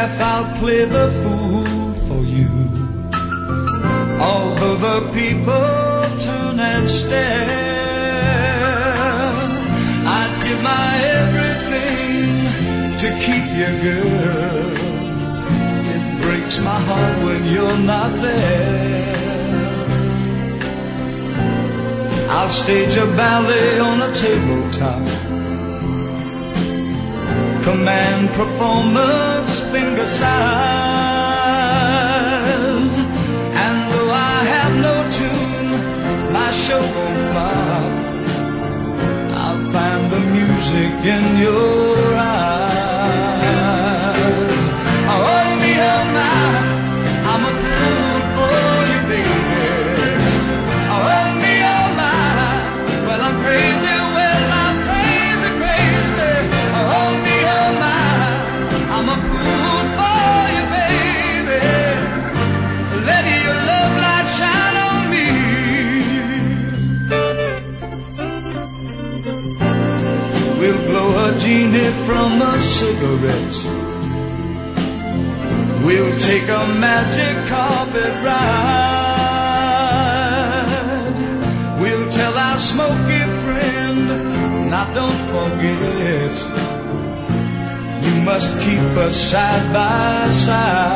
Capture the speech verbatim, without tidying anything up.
laugh, I'll play the fool for you. Although the people turn and stare, I'd give my everything to keep you, girl. It breaks my heart when you're not there. I'll stage a ballet on a tabletop, command performance finger size. And though I have no tune, my show won't flop. I'll find the music in your eyes. Oh, me, oh my, I'm a fool for you, baby. Oh, me, oh my, well, I'm crazy, well, I'm crazy, crazy. Oh, me, oh my, I'm a fool for you, baby. Let your love light shine on me. We'll blow a genie from a cigarette. We'll take a magic carpet ride. We'll tell our smoky friend, now don't forget, you must keep us side by side.